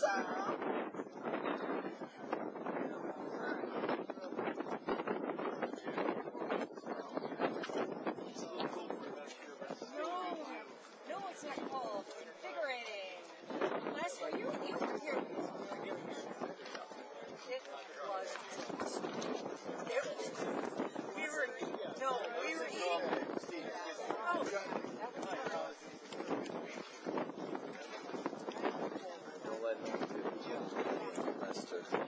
No, it's not called invigorating. Last year, you were here. It was. We were eating. Don't let him do it. That's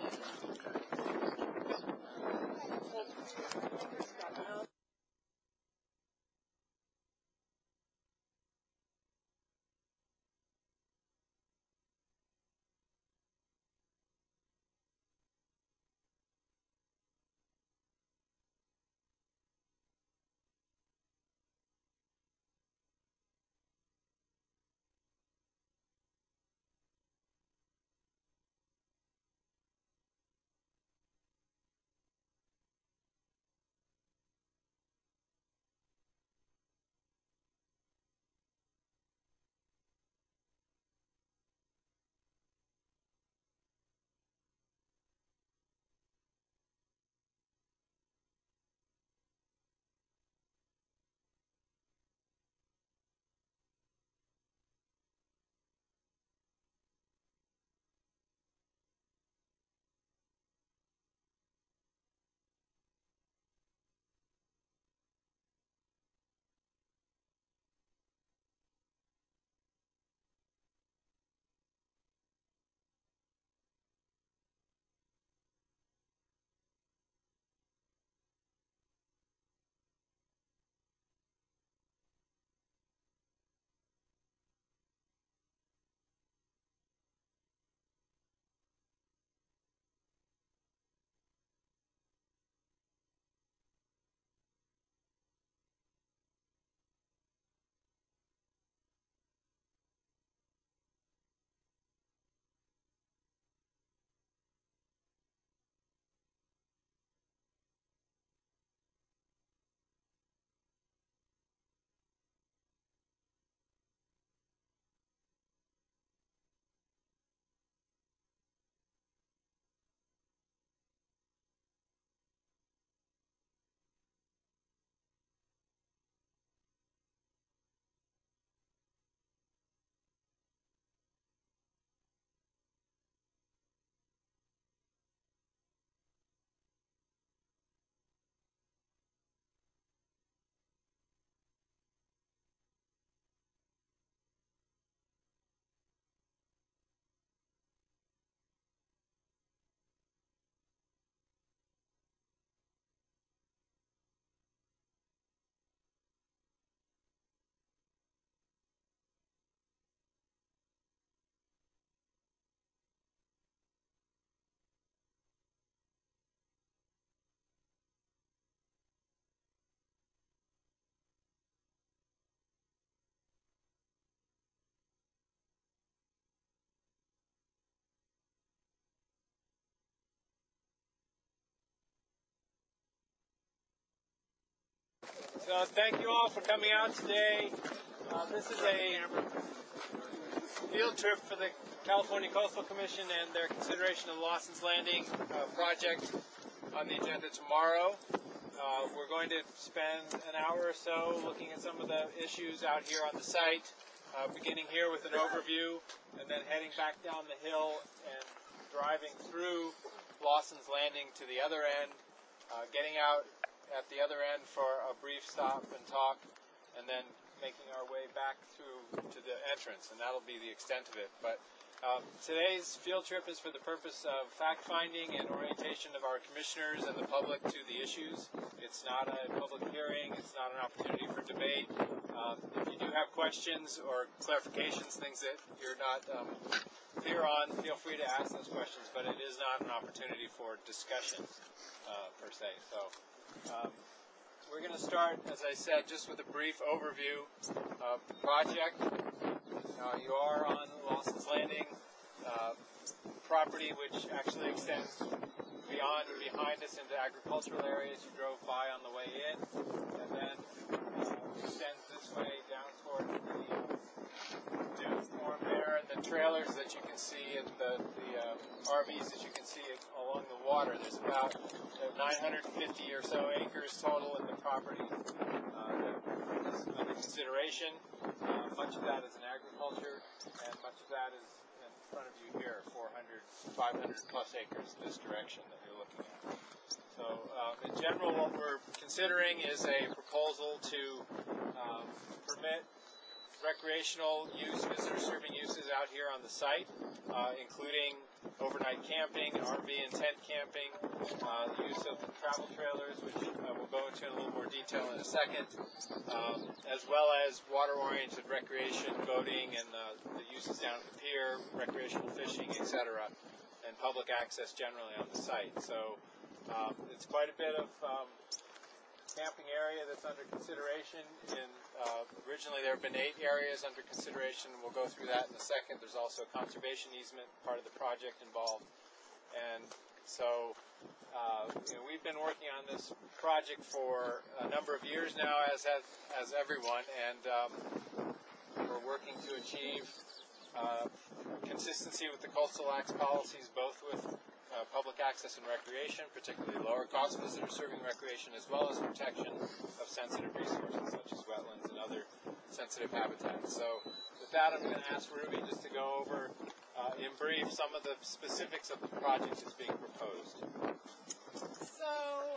So thank you all for coming out today. This is a field trip for the California Coastal Commission and their consideration of the Lawson's Landing project on the agenda tomorrow. We're going to spend an hour or so looking at some of the issues out here on the site, beginning here with an overview and then heading back down the hill and driving through Lawson's Landing to the other end, getting out at the other end for a brief stop and talk, and then making our way back through to the entrance, and that'll be the extent of it. But today's field trip is for the purpose of fact-finding and orientation of our commissioners and the public to the issues. It's not a public hearing. It's not an opportunity for debate. If you do have questions or clarifications, things that you're not clear on, feel free to ask those questions, but it is not an opportunity for discussion per se. So we're going to start, as I said, just with a brief overview of the project. You are on Lawson's Landing property, which actually extends beyond and behind us into agricultural areas. You drove by on the way in, and then extends this way down toward the dune form there, and the trailers that you can see and the RVs that you can see along the water. There's about 950 or so acres total in the property that is under consideration. Much of that is in agriculture, and much of that is in front of you here, 500 plus acres this direction that you're looking at. So in general, what we're considering is a proposal to permit recreational use, visitor serving uses out here on the site, including overnight camping, RV and tent camping, the use of travel trailers, which we'll go into in a little more detail in a second, as well as water-oriented recreation, boating, and the uses down at the pier, recreational fishing, etc., and public access generally on the site. So it's quite a bit of camping area that's under consideration. Originally there have been 8 areas under consideration. We'll go through that in a second. There's also a conservation easement part of the project involved. And so we've been working on this project for a number of years now, as everyone, and we're working to achieve consistency with the Coastal Act's policies, both with public access and recreation, particularly lower cost visitor serving recreation, as well as protection of sensitive resources such as wetlands and other sensitive habitats. So with that, I'm going to ask Ruby just to go over in brief some of the specifics of the project that's being proposed. So,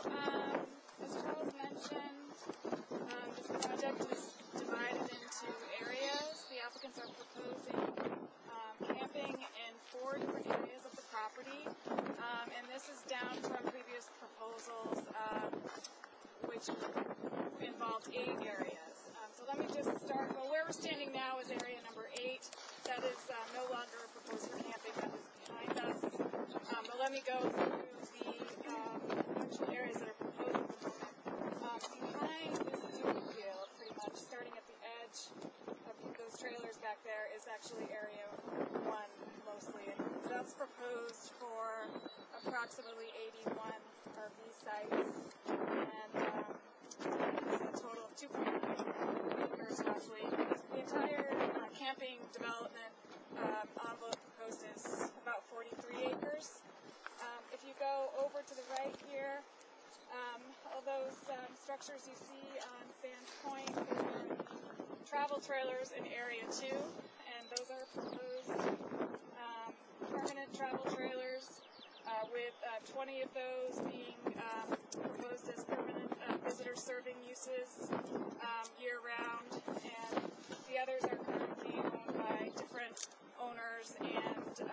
as Charles mentioned, this project is divided into areas. The applicants are proposing camping in 4 different areas of the property, and this is down from previous proposals, which involved 8 areas. So let me just start. Well, where we're standing now is area number 8. That is no longer proposed for camping. That is behind us. But let me go through the actual areas that are proposed at the moment. Behind this dune field, pretty much starting at the edge of those trailers back there, is actually area 1 mostly. And that's proposed for approximately 81 RV sites, and it's a total of 2.9 acres roughly. The entire camping development envelope proposed is about 43 acres. If you go over to the right here, all those structures you see on Sands Point are travel trailers in area 2, and those are proposed permanent travel trailers, with 20 of those being proposed as permanent visitor serving uses year-round, and the others are currently owned by different owners, and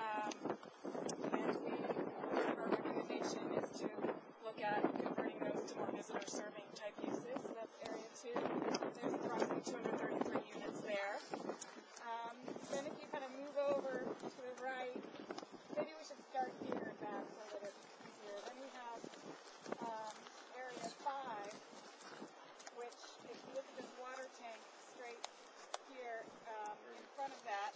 our recommendation is to look at converting those to more visitor serving type uses. So that's area 2. There's approximately 233 units there. Then if you kind of move over to the right, maybe we should start here and back so that it's easier. Then we have area 5, which, if you look at this water tank straight here in front of that.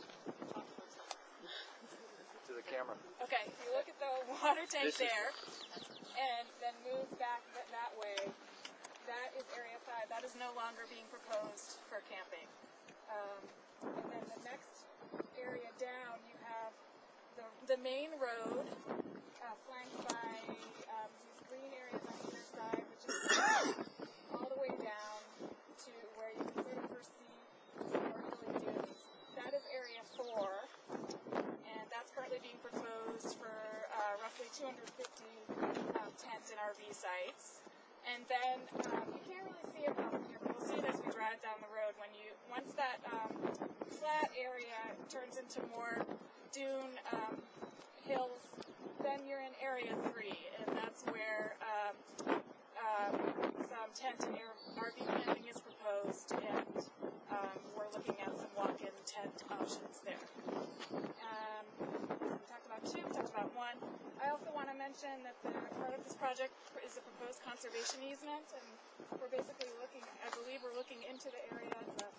To the camera. Okay, if you look at the water tank there, and then move back that way, that is area 5. That is no longer being proposed for camping. And then the next area down, you have the main road, flanked by these green areas on either side, which is all the way down to where you can sort of foresee more hilly dunes. That is area 4, and that's currently being proposed for roughly 250 tent and RV sites. And then you can't really see it from here, but we'll see it as we drive down the road. Once that flat area turns into more dune hills, then you're in area 3, and that's where some tent and RV camping is proposed, and we're looking at some walk-in tent options there. We talked about 2, we talked about 1. I also want to mention that part of this project is a proposed conservation easement, and we're basically I believe we're looking into the area. It's a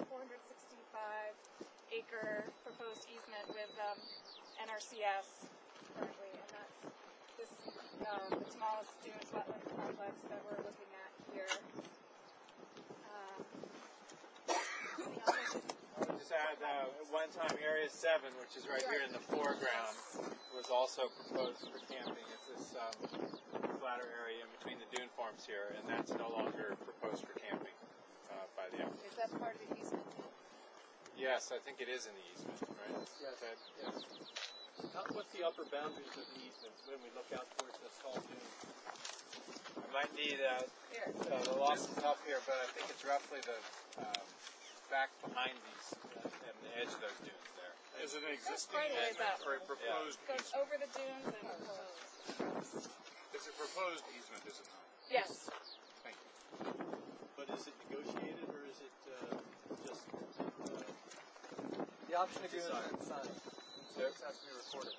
465-acre proposed easement with NRCS currently, and that's the smallest dunes wetland complex that we're looking at here. I would just add, at one time, Area 7, which is right here in the foreground, was also proposed for camping. It's this flatter area in between the dune forms here, and that's no longer proposed for camping by the applicant. Is that part of the easement? Yes, I think it is in the easement, right? Yes. What's the upper boundaries of the easement when we look out towards the tall dune? I might need Here. the Lawson Top here, but I think it's roughly the back behind these and the edge of those dunes there. Is it an That's existing quite a ways easement up. or a proposed Goes easement? over the dunes and proposed. It's a proposed easement, is it not? Yes. Thank you. But is it negotiated or is it just The option agreement is signed. So it has to be recorded.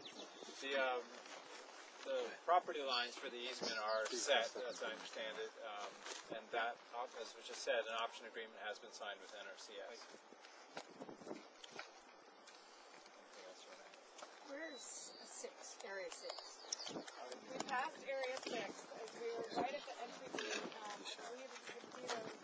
The property lines for the easement are set, as I understand it, and that, as was just said, an option agreement has been signed with NRCS. Where's 6? Area 6. We passed Area 6 as we were right at the entry gate. I believe you can see those.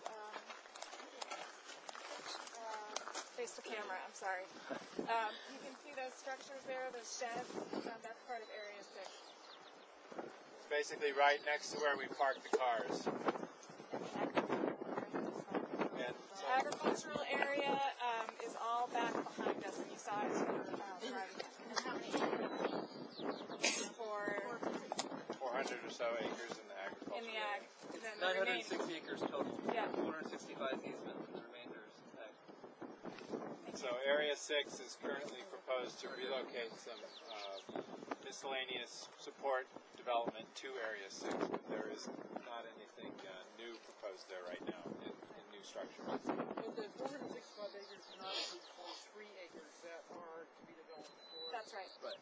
Face the camera. I'm sorry. You can see those structures there, those sheds. That's part of Area 6. Basically, right next to where we park the cars. And The agricultural area is all back behind us, and you saw it as we were driving. How many? 400 or so acres in the agriculture. In the ag. And then the remaining. 960 acres total. Yeah. 265 easement, and the remainder is ag. So Area 6 is currently proposed to relocate some miscellaneous support development to Area 6, but there is not anything new proposed there right now in new structures. But the 465 acres do not include 43 acres that are to be developed for. That's right. Right.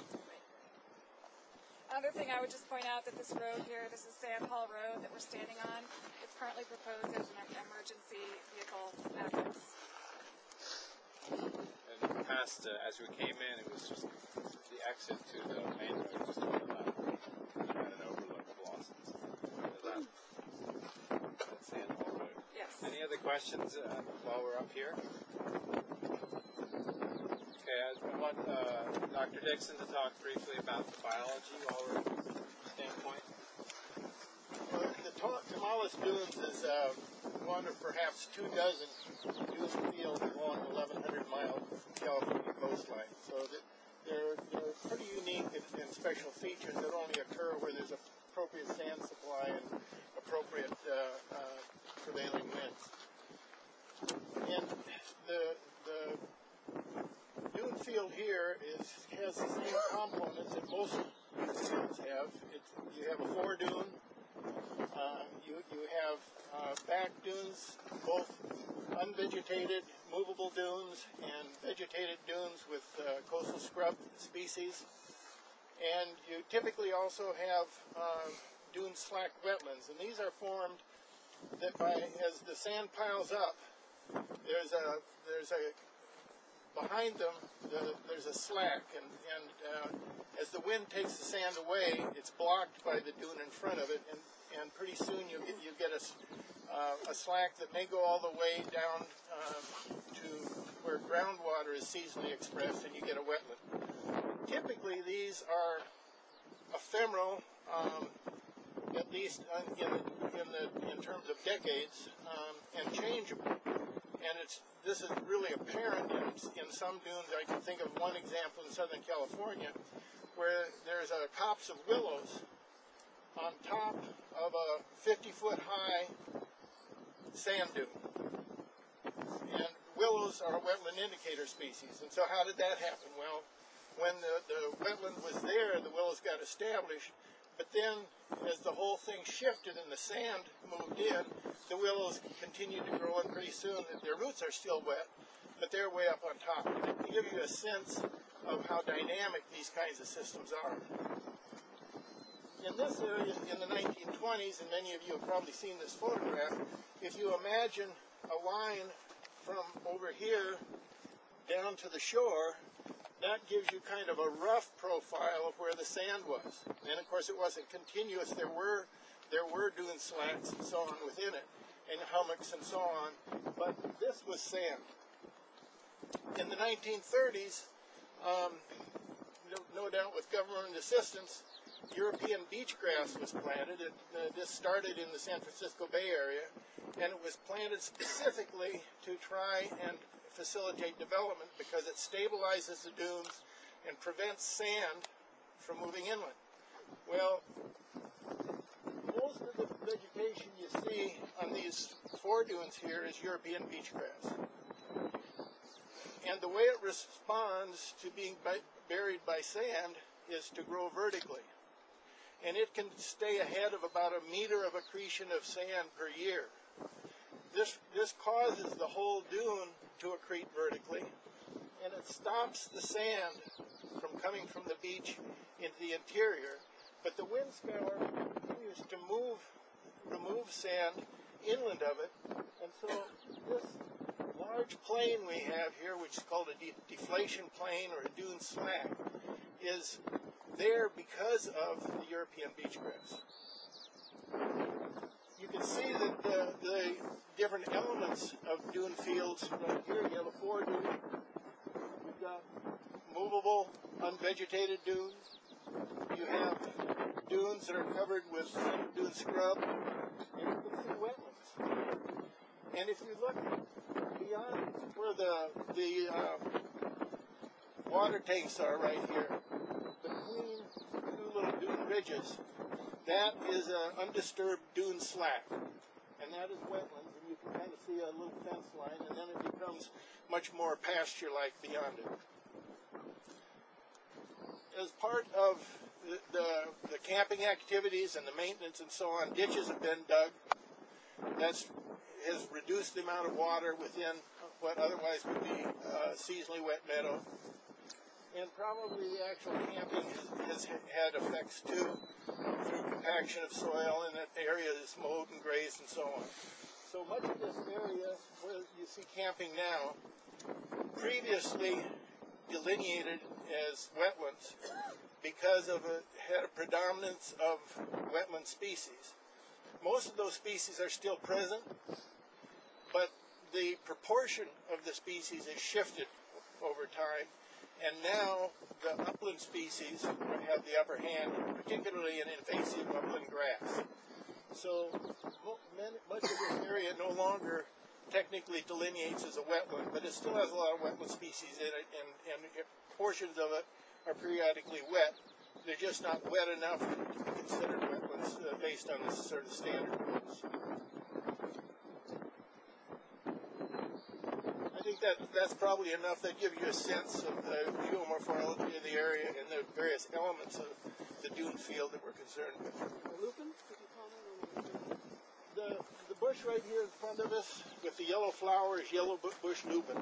Other thing I would just point out that this road here, this is Sand Hall Road that we're standing on. It's currently proposed as an emergency vehicle access. And past, as we came in, it was just the exit to the main road just to the left. Had an overlook of Lawson's. That's Sand Hall Road. Yes. Any other questions while we're up here? Okay, I want Dr. Dixon to talk briefly about the biology while we're at this standpoint. Well, the tallest dunes is one of perhaps 2 dozen dune fields along the 1,100-mile California coastline. So that they're pretty unique and special features that only occur where there's appropriate sand supply and appropriate prevailing winds. And the dune field here has the same components that most fields have. You have a foredune. You have back dunes, both unvegetated, movable dunes, and vegetated dunes with coastal scrub species. And you typically also have dune slack wetlands, and these are formed that as the sand piles up, there's a behind them there's a slack, and as the wind takes the sand away, it's blocked by the dune in front of it, and pretty soon you get a slack that may go all the way down to where groundwater is seasonally expressed, and you get a wetland. Typically, these are ephemeral, at least in terms of decades, and changeable. And this is really apparent in some dunes. I can think of one example in Southern California, where there's a copse of willows on top of a 50-foot high sand dune. And willows are a wetland indicator species. And so how did that happen? Well, when the wetland was there, the willows got established, but then as the whole thing shifted and the sand moved in, the willows continued to grow, and pretty soon their roots are still wet, but they're way up on top. And to give you a sense of how dynamic these kinds of systems are. In this area, in the 1920s, and many of you have probably seen this photograph, if you imagine a line from over here down to the shore, that gives you kind of a rough profile of where the sand was. And of course it wasn't continuous. There were dune slats and so on within it, and hummocks and so on, but this was sand. In the 1930s, no doubt with government assistance, European beach grass was planted. This started in the San Francisco Bay Area, and it was planted specifically to try and facilitate development because it stabilizes the dunes and prevents sand from moving inland. Well, most of the vegetation you see on these foredunes here is European beach grass. And the way it responds to being buried by sand is to grow vertically. And it can stay ahead of about a meter of accretion of sand per year. This causes the whole dune to accrete vertically, and it stops the sand from coming from the beach into the interior. But the wind scour continues to remove sand inland of it, and so this large plain we have here, which is called a deflation plain or a dune slack, is there because of the European beach grass. You can see that the different elements of dune fields right here. You have a foredune. You've got movable, unvegetated dunes. You have dunes that are covered with dune scrub, and you can see wetlands. And if you look beyond where the water tanks are right here, between two little dune ridges, that is an undisturbed dune slack, and that is wetlands, and you can kind of see a little fence line, and then it becomes much more pasture-like beyond it. As part of the camping activities and the maintenance and so on, ditches have been dug. That has reduced the amount of water within what otherwise would be seasonally wet meadow. And probably the actual camping has had effects too, through compaction of soil, and that area is mowed and grazed and so on. So much of this area where you see camping now, previously delineated as wetlands because of had a predominance of wetland species. Most of those species are still present, but the proportion of the species has shifted over time. And now the upland species have the upper hand, particularly in invasive upland grass. So much of this area no longer technically delineates as a wetland, but it still has a lot of wetland species in it, and portions of it are periodically wet. They're just not wet enough to be considered wetlands based on this sort of standard rules. I think that's probably enough that give you a sense of the geomorphology of the area and the various elements of the dune field that we're concerned with. Lupin, could you comment on The bush right here in front of us with the yellow flower is yellow bush lupin.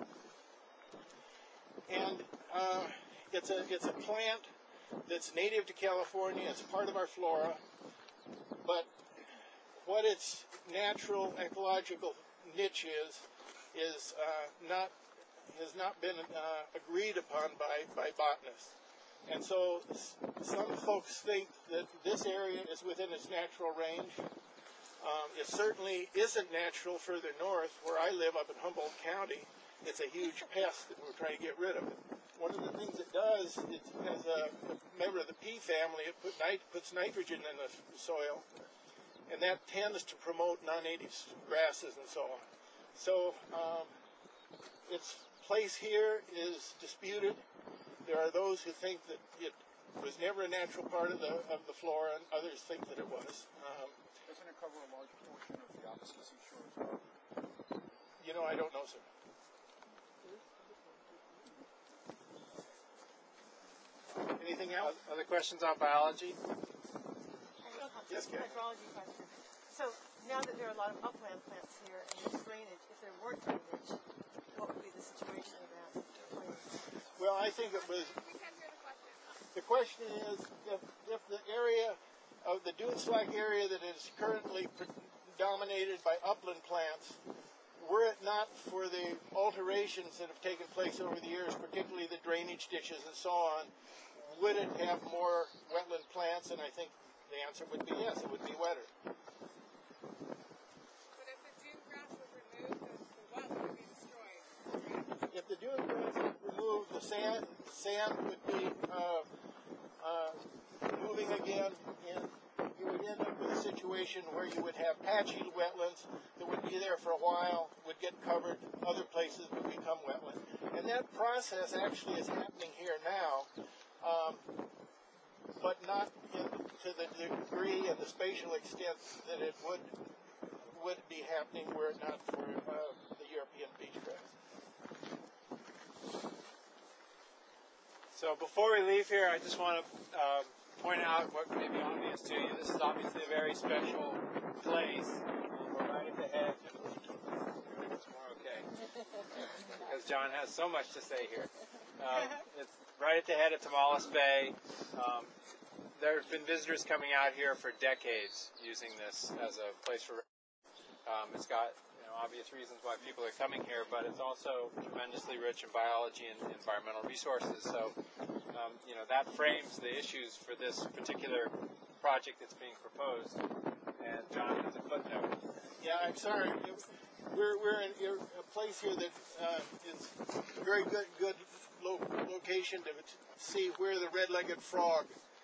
And it's a plant that's native to California. It's part of our flora. But what its natural ecological niche has not been agreed upon by botanists. And so some folks think that this area is within its natural range. It certainly isn't natural further north, where I live up in Humboldt County. It's a huge pest that we're trying to get rid of. One of the things it does, it has a member of the pea family, it puts nitrogen in the soil, and that tends to promote non-native grasses and so on. So its place here is disputed. There are those who think that it was never a natural part of the flora, and others think that it was. Doesn't it cover a large portion of the opposite seashore as well? You know, I don't know, sir. Anything else? Other questions on biology? Yes, Karen. Hydrology question. So now that there are a lot of upland plants here and there's drainage, if there weren't drainage, what would be the situation of that plant? Well, I think it was. The question is if the area of the dune slack area that is currently dominated by upland plants, were it not for the alterations that have taken place over the years, particularly the drainage ditches and so on, would it have more wetland plants? And I think the answer would be yes, it would be wetter. But if the dune grass was removed, the well would be destroyed, correct? If the dune beds get removed, the sand would be moving again, and you would end up with a situation where you would have patchy wetlands that would be there for a while, would get covered, other places would become wetland. And that process actually is happening here now, but not to the degree and the spatial extent that it would be happening were it not for the European beach grass. So before we leave here, I just want to point out what may be obvious to you. This is obviously a very special place. We're right at the head. It's more okay. Because John has so much to say here. It's right at the head of Tomales Bay. There have been visitors coming out here for decades using this as a place for. It's got obvious reasons why people are coming here, but it's also tremendously rich in biology and environmental resources. So, that frames the issues for this particular project that's being proposed. And John has a footnote. Yeah, I'm sorry. We're in a place here that is a very good location to see where the red-legged frog.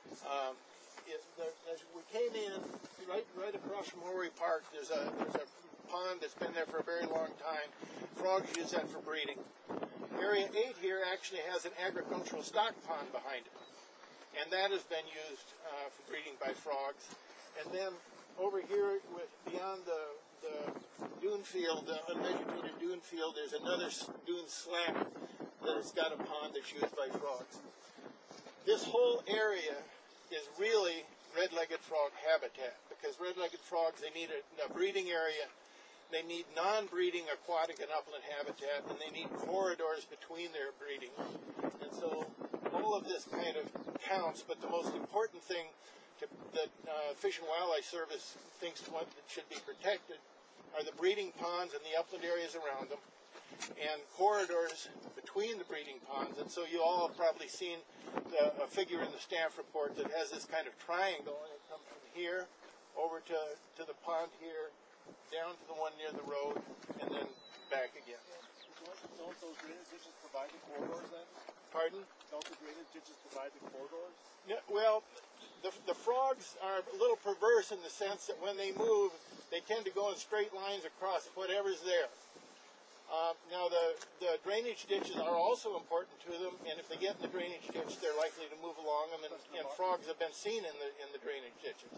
We came in right across from Horry Park. There's a pond that's been there for a very long time. Frogs use that for breeding. Area 8 here actually has an agricultural stock pond behind it, and that has been used for breeding by frogs. And then over here, beyond the dune field, the unvegetated dune field, there's another dune slack that has got a pond that's used by frogs. This whole area is really red-legged frog habitat, because red-legged frogs, they need a breeding area. They need non-breeding aquatic and upland habitat, and they need corridors between their breeding. And so all of this kind of counts, but the most important thing that Fish and Wildlife Service thinks that should be protected are the breeding ponds and the upland areas around them, and corridors between the breeding ponds. And so you all have probably seen a figure in the staff report that has this kind of triangle, and it comes from here over to the pond here, down to the one near the road, and then back again. Don't those drainage ditches provide the corridors then? Pardon? Don't the drainage ditches provide the corridors? No, well, the frogs are a little perverse in the sense that when they move, they tend to go in straight lines across whatever's there. Now, the drainage ditches are also important to them, and if they get in the drainage ditch, they're likely to move along them, and frogs have been seen in the drainage ditches.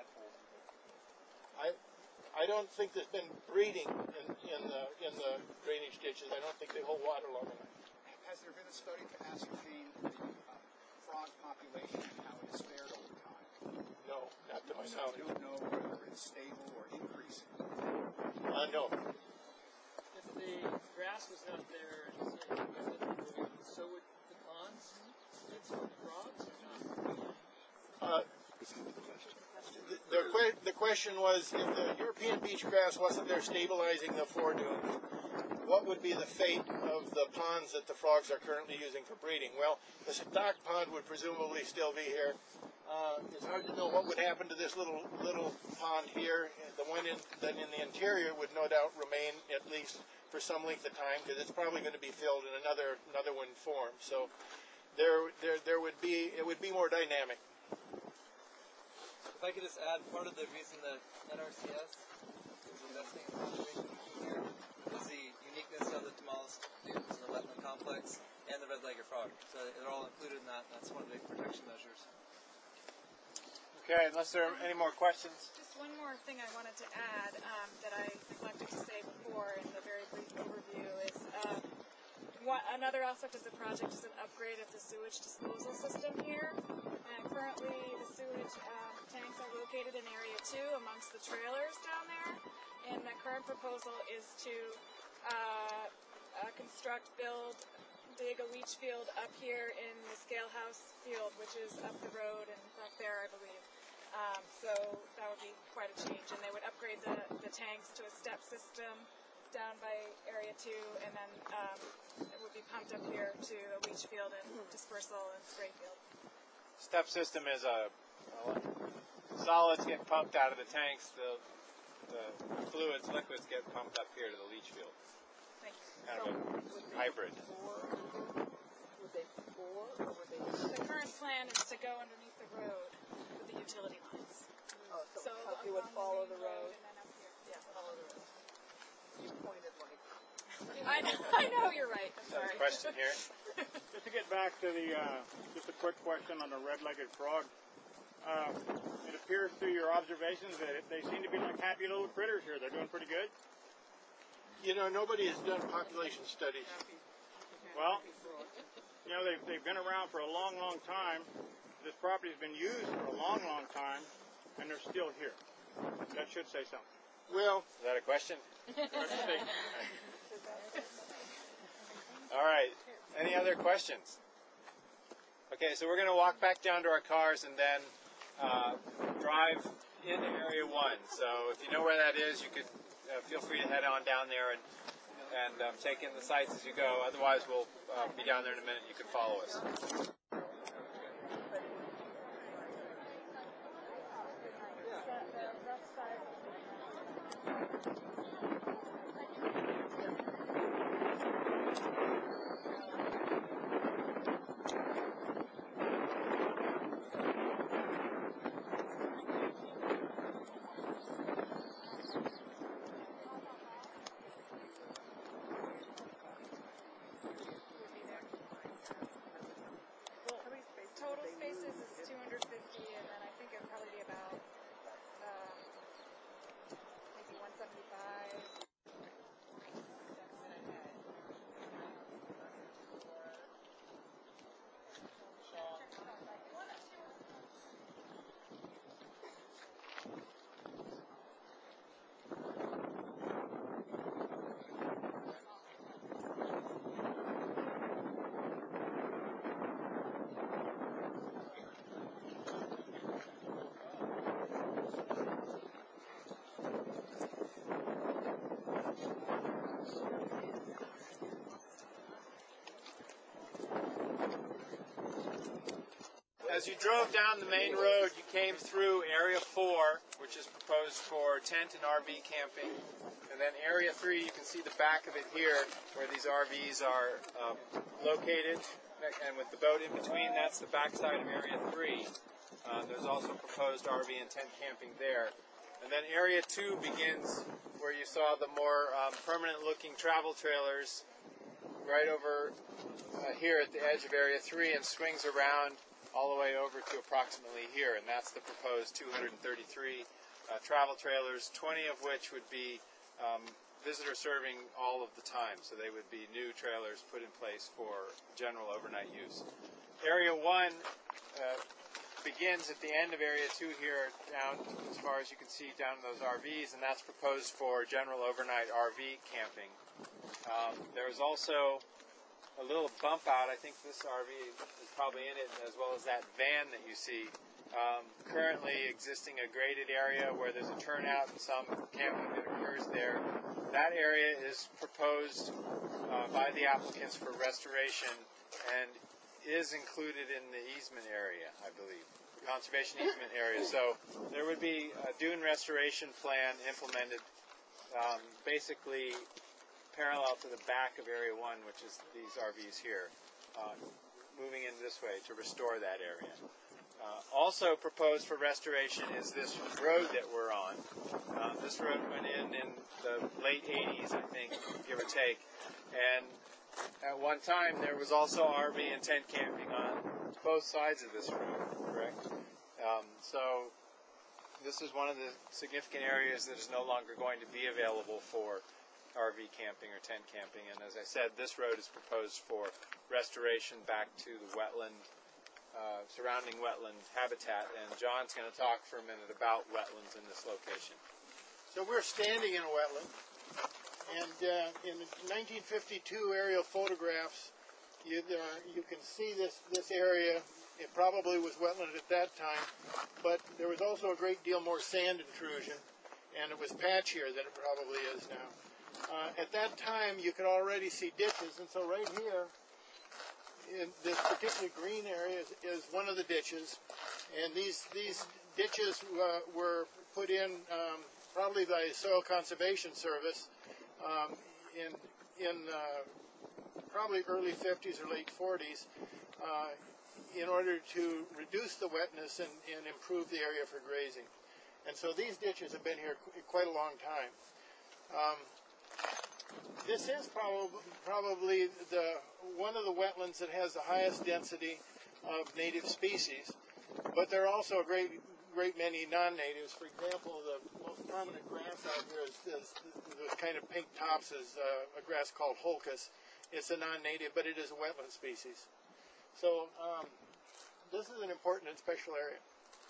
I don't think there's been breeding in the drainage ditches. I don't think they hold water long enough. Has there been a study to ascertain the frog population and how it has fared over time? No, not to my So knowledge. you don't know whether it's stable or increasing. No. If the grass was out there, so would the ponds, it's for the frogs or not? The question was, if the European beach grass wasn't there stabilizing the foredunes, what would be the fate of the ponds that the frogs are currently using for breeding? Well, the stock pond would presumably still be here. It's hard to know what would happen to this little pond here. The one in the interior would no doubt remain at least for some length of time, because it's probably going to be filled in another one form. So it would be more dynamic. If I could just add, part of the reason that NRCS is investing in conservation here is the uniqueness of the Tomales dunes and the wetland complex and the red-legged frog. So they're all included in that, and that's one of the protection measures. Okay, unless there are any more questions. Just one more thing I wanted to add that I neglected to say before in the very brief overview is another aspect of the project is an upgrade of the sewage disposal system here. And currently the sewage tanks are located in Area 2 amongst the trailers down there. And the current proposal is to dig a leach field up here in the Scale House field, which is up the road and up there, I believe. So that would be quite a change, and they would upgrade the tanks to a step system down by Area 2, and then it would be pumped up here to a leach field and dispersal and spray field. Step system is solids get pumped out of the tanks, the liquids get pumped up here to the leach field. Thank you. kind of a hybrid. Would they bore, or would they just, The current plan is to go underneath the road with the utility lines. So you would along follow main the road? and then up here. Yeah, follow the road. You pointed like. I know you're right. I'm sorry. Question here? Just to get back to the, just a quick question on the red-legged frog. It appears through your observations that they seem to be like happy little critters here. They're doing pretty good. You know, nobody has done population studies. Well, you know, they've been around for a long, long time. This property's been used for a long, long time, and they're still here. That should say something. Well, Is that a question? All right. Any other questions? Okay, so we're going to walk back down to our cars and then drive into Area 1. So if you know where that is, you could feel free to head on down there and take in the sights as you go. Otherwise, we'll be down there in a minute. You can follow us. Total spaces is 250, and then I think it'd probably be about maybe 175. As you drove down the main road, you came through Area 4, which is proposed for tent and RV camping. And then Area 3, you can see the back of it here, where these RVs are located. And with the boat in between, that's the backside of Area 3. There's also proposed RV and tent camping there. And then Area 2 begins where you saw the more permanent-looking travel trailers right over here at the edge of Area 3 and swings around all the way over to approximately here, and that's the proposed 233 travel trailers, 20 of which would be visitor serving all of the time, so they would be new trailers put in place for general overnight use. Area 1 begins at the end of Area 2 here, down as far as you can see down to those RVs, and that's proposed for general overnight RV camping. There's also a little bump out. I think this RV is probably in it, as well as that van that you see. Currently existing a graded area where there's a turnout and some camping that occurs there. That area is proposed by the applicants for restoration and is included in the easement area, I believe, the conservation easement area. So there would be a dune restoration plan implemented basically parallel to the back of Area 1, which is these RVs here, moving in this way to restore that area. Also proposed for restoration is this road that we're on. This road went in the late 80s, I think, give or take. And at one time, there was also RV and tent camping on both sides of this road, correct? So this is one of the significant areas that is no longer going to be available for RV camping or tent camping, and as I said, this road is proposed for restoration back to the wetland, surrounding wetland habitat, and John's going to talk for a minute about wetlands in this location. so we're standing in a wetland, and in 1952 aerial photographs, you can see this area. It probably was wetland at that time, but there was also a great deal more sand intrusion, and it was patchier than it probably is now. At that time, you could already see ditches, and so right here, in this particular green area, is one of the ditches, and these ditches were put in probably by Soil Conservation Service probably early 50s or late 40s in order to reduce the wetness and improve the area for grazing. And so these ditches have been here quite a long time. This is probably one of the wetlands that has the highest density of native species, but there are also a great many non-natives. For example, the most prominent grass out here is the kind of pink tops is a grass called holcus. It's a non-native, but it is a wetland species. So this is an important and special area.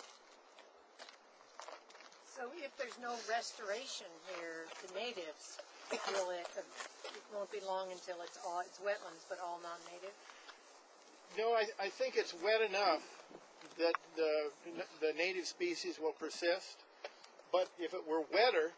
So if there's no restoration here, the natives, it won't be long until it's wetlands, but all non-native? No, I think it's wet enough that the native species will persist. But if it were wetter,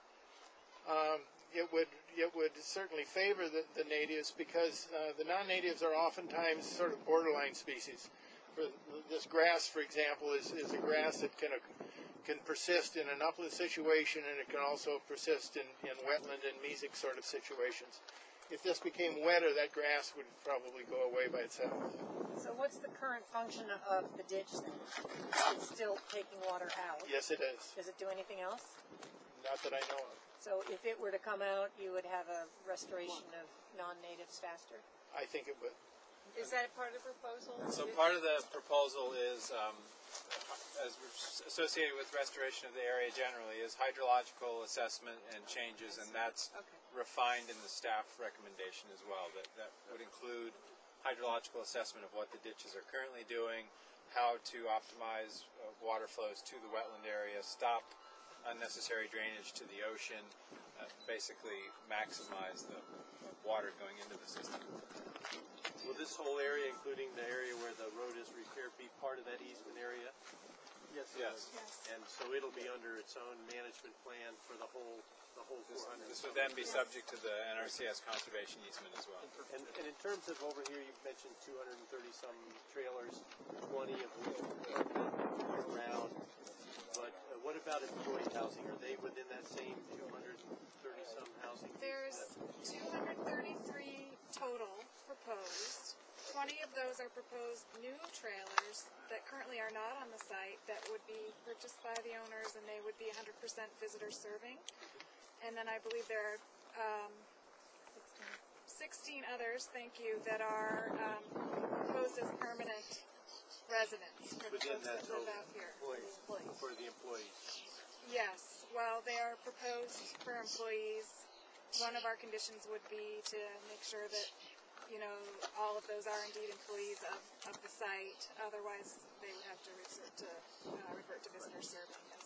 it would certainly favor the natives, because the non-natives are oftentimes sort of borderline species. This grass, for example, is a grass that can persist in an upland situation, and it can also persist in wetland and mesic sort of situations. If this became wetter, that grass would probably go away by itself. So what's the current function of the ditch then? It's still taking water out? Yes, it is. Does it do anything else? Not that I know of. So if it were to come out, you would have a restoration of non-natives faster? I think it would. Is that a part of the proposal? So part of the proposal is, as associated with restoration of the area generally, is hydrological assessment and changes, and that's refined in the staff recommendation as well. That would include hydrological assessment of what the ditches are currently doing, how to optimize water flows to the wetland area, stop unnecessary drainage to the ocean, basically maximize the water going into the system. Will this whole area, including the area where the road is repaired, be part of that easement area? Yes. And so it'll be under its own management plan for the whole 400. This would then be subject to the NRCS conservation easement as well. And in terms of over here, you've mentioned 230 some trailers, 20 of which are around. But what about employee housing? Are they within that same 230 some housing? There's 233 total proposed. 20 of those are proposed new trailers that currently are not on the site that would be purchased by the owners, and they would be 100% visitor serving. And then I believe there are 16 others, thank you, that are proposed as permanent residents for the Within folks that that live total out here. employees, for the employees. Yes, well, they are proposed for employees. One of our conditions would be to make sure that, all of those are indeed employees of the site. Otherwise, they would have to revert to visitor serving as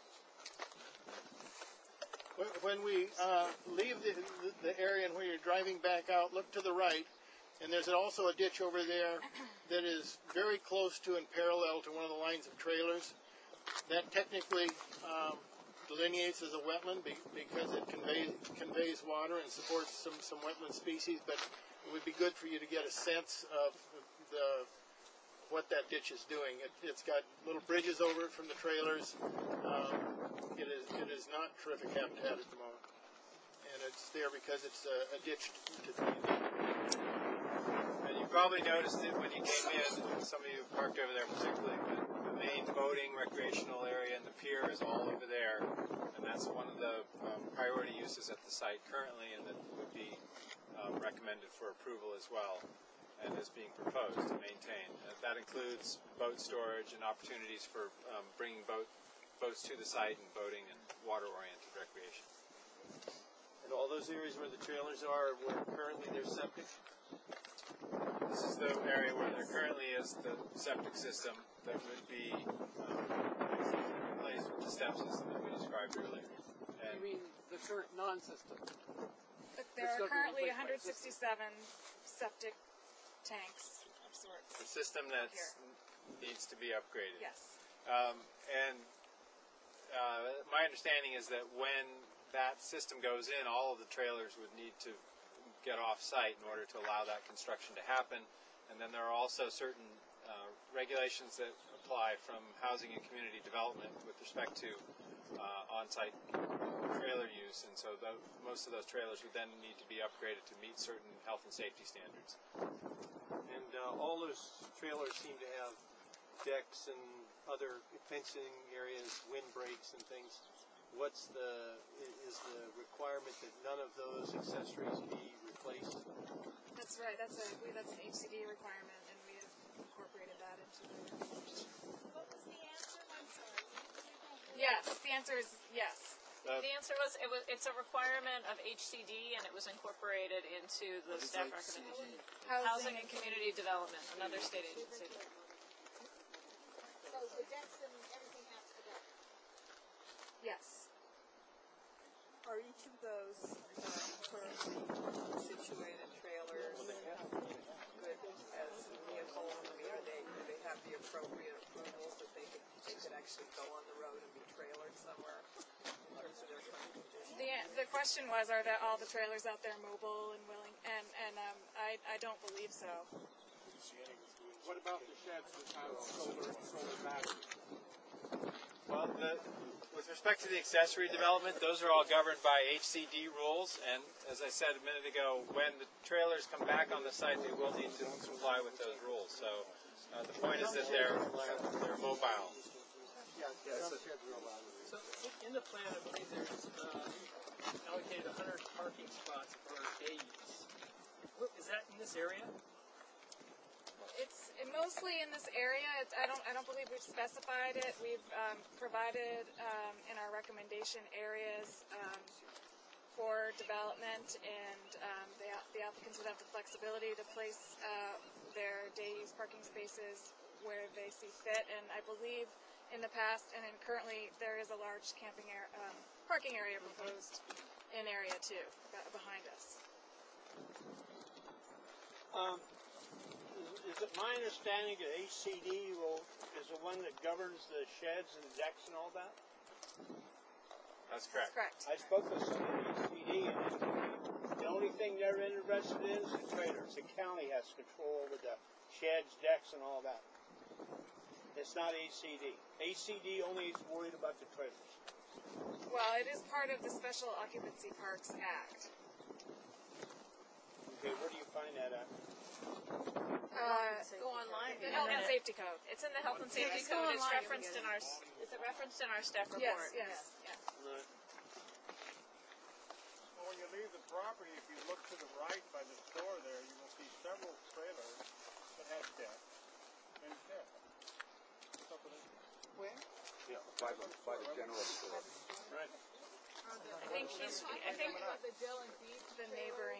well. When we leave the area and where you're driving back out, look to the right, and there's also a ditch over there that is very close to and parallel to one of the lines of trailers. That technically delineates as a wetland because it conveys water and supports some wetland species, but it would be good for you to get a sense of what that ditch is doing. It's got little bridges over it from the trailers. It is not terrific habitat at the moment, and it's there because it's a ditch to drain. And you probably noticed it when you came in. Some of you parked over there particularly, but the main boating recreational area and the pier is all over there, and that's one of the priority uses at the site currently, and that would be recommended for approval as well, and is being proposed to maintain. That includes boat storage and opportunities for bringing boats to the site and boating and water-oriented recreation. And all those areas where the trailers are, where currently there's septic? This is the area where there currently is the septic system that would be replaced with the step system that we described earlier. And You mean the current non-system? There are currently 167 septic tanks of sorts. the system that needs to be upgraded. Yes. My understanding is that when that system goes in, all of the trailers would need to get off-site in order to allow that construction to happen. And then there are also certain regulations that apply from housing and community development with respect to on-site trailer use, and so most of those trailers would then need to be upgraded to meet certain health and safety standards. And all those trailers seem to have decks and other fencing areas, windbreaks and things. Is the requirement that none of those accessories be replaced? That's right. That's an HCD requirement, and we have incorporated that into the. What was the answer? I'm sorry. Yes, the answer is yes. The answer was it's a requirement of HCD, and it was incorporated into the staff recommendation. Housing and Community Development, another state agency. So the decks and everything has to go. Yes. Are each of those currently situated trailers good as vehicles? I mean, do they have the appropriate approvals that they could actually go on the road and be trailered somewhere in terms of their current condition? The question was, are all the trailers out there mobile and willing? And I don't believe so. What about the sheds that have solar batteries? Well, with respect to the accessory development, those are all governed by HCD rules, and as I said a minute ago, when the trailers come back on the site, they will need to comply with those rules. So the point is that they're mobile. So in the plan, I believe there's allocated 100 parking spots for day use. Is that in this area? It's mostly in this area. I don't believe we've specified it. We've provided in our recommendation areas for development, and the applicants would have the flexibility to place their day-use parking spaces where they see fit. And I believe in the past and currently there is a large parking area proposed in Area 2 behind us. Is it my understanding that HCD is the one that governs the sheds and decks and all that? That's correct. Correct. I spoke with someone at HCD, and the only thing they're interested in is the trailers. The county has control over the sheds, decks, and all that. It's not HCD. HCD only is worried about the trailers. Well, it is part of the Special Occupancy Parks Act. Okay, where do you find that at? Go online. The Health and Safety Code. It's in the Health and Safety Just go Code. It's online, referenced in our. Is it referenced in our staff report? Yes. Well, when you leave the property, if you look to the right by the store there, you will see several trailers that have decks and sheds. Where? Yeah, by the general store. Right. I think the neighboring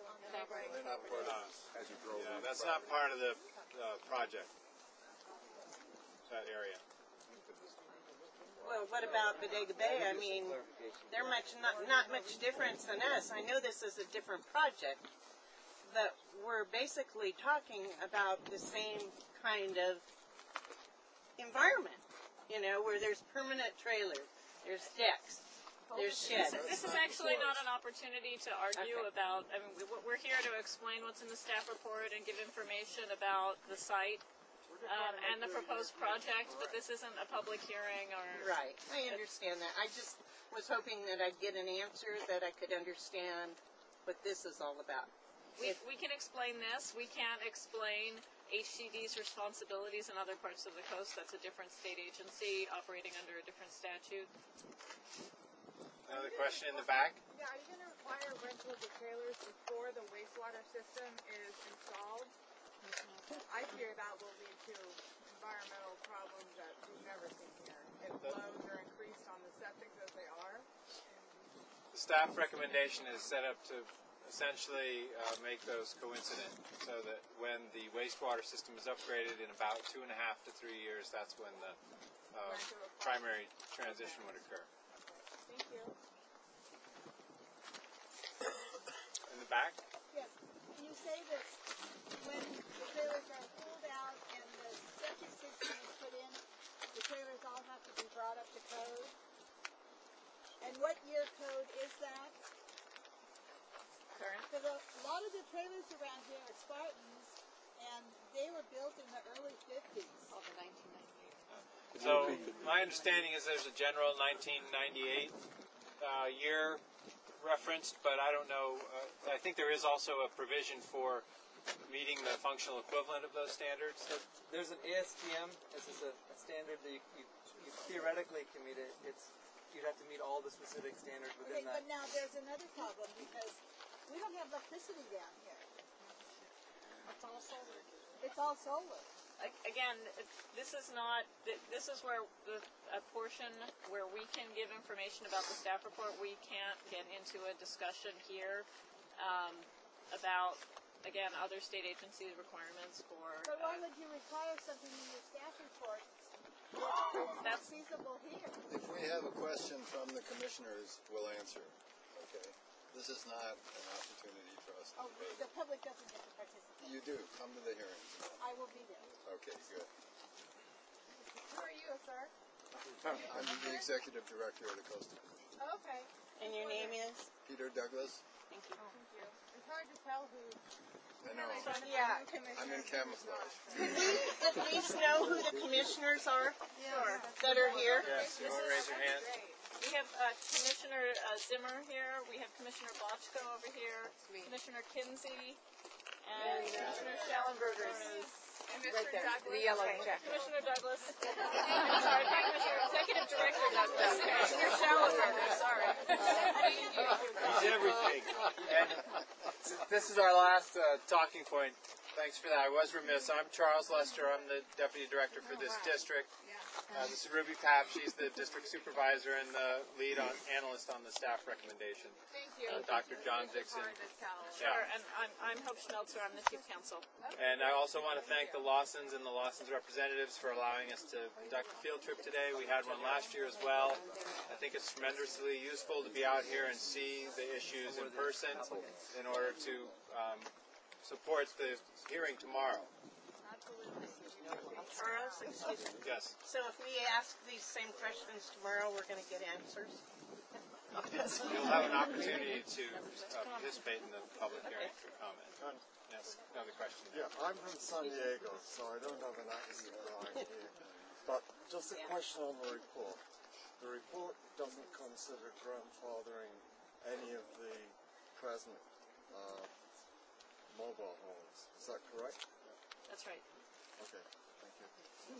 As you drove Yeah, that's not part of the project, that area. Well, what about Bodega Bay? I mean, they're not much difference than us. I know this is a different project, but we're basically talking about the same kind of environment, where there's permanent trailers, there's decks, there's sheds. This is actually not an opportunity to argue about. I mean, we're here to explain what's in the staff report and give information about the site and the proposed project, but this isn't a public hearing or. Right, I understand that. I just was hoping that I'd get an answer that I could understand what this is all about. We can explain this. We can't explain HCD's responsibilities in other parts of the coast. That's a different state agency operating under a different statute. Another question in the back? Yeah, are you going to require rental of the trailers before the wastewater system is installed? I fear that will lead to environmental problems that we've never seen here. If flows are increased on the septics as they are. The staff recommendation is set up to essentially make those coincident, so that when the wastewater system is upgraded in about 2.5 to 3 years, that's when the primary transition would occur. Thank you. In the back? Yes. You say that when the trailers are pulled out and the septic system is put in, the trailers all have to be brought up to code? And what year code is that? Current. Because a lot of the trailers around here are Spartans, and they were built in the early 50s. All the 1998. So my understanding is there's a general 1998 year referenced, but I don't know. I think there is also a provision for meeting the functional equivalent of those standards. So there's an ASTM. This is a standard that you theoretically can meet it. You'd have to meet all the specific standards within Okay, that. but now there's another problem because we don't have electricity down here. It's all solar. It's all solar. Again, this is not. This is where a portion where we can give information about the staff report. We can't get into a discussion here about, again, other state agency requirements for. But why would you require something in your staff report that's feasible here? If we have a question from the commissioners, we'll answer. Okay. This is not an opportunity for us to Oh, debate. the public doesn't get to participate. You do. Come to the hearings. I will be there. Okay, good. Who are you, sir? I'm the executive director of the Coastal Commission. Oh, okay. And your name is? Peter Douglas. Thank you. Thank you. It's hard to tell who. I know. Yeah. I'm in camouflage. Could we at least know who the commissioners are that are here? Yes, you want to raise your hand? We have Commissioner Zimmer here. We have Commissioner Bochco over here. Commissioner Kinsey. And Commissioner Schellenberger is And Mr. Douglas. the yellow jacket. Commissioner Douglas. I'm sorry, Commissioner Executive Director Douglas. Commissioner Schellenberger, sorry. He's everything. And this is our last talking point. Thanks for that. I was remiss. I'm Charles Lester. I'm the Deputy Director for this district. This is Ruby Papp. She's the district supervisor and the lead analyst on the staff recommendation. Thank you. Dr. John Dixon. Sure, and I'm Hope Schmelzer. I'm the Chief Counsel. And I also want to thank the Lawsons and the Lawsons representatives for allowing us to conduct a field trip today. We had one last year as well. I think it's tremendously useful to be out here and see the issues in person in order to support the hearing tomorrow. Charles, excuse me. Yes. So if we ask these same questions tomorrow, we're going to get answers? You'll have an opportunity to participate in the public hearing for comment. Yes, another question. Yeah, I'm from San Diego, so I don't have an accent right here. But just a question on the report. The report doesn't consider grandfathering any of the present mobile homes. Is that correct? That's right. Okay, thank you.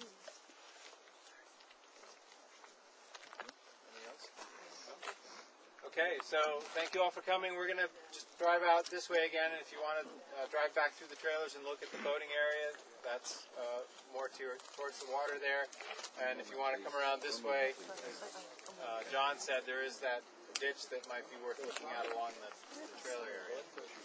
Anything else? Okay, so thank you all for coming. We're going to just drive out this way again, and if you want to drive back through the trailers and look at the boating area, that's more towards the water there. And if you want to come around this way, as John said, there is that ditch that might be worth looking at along the trailer area.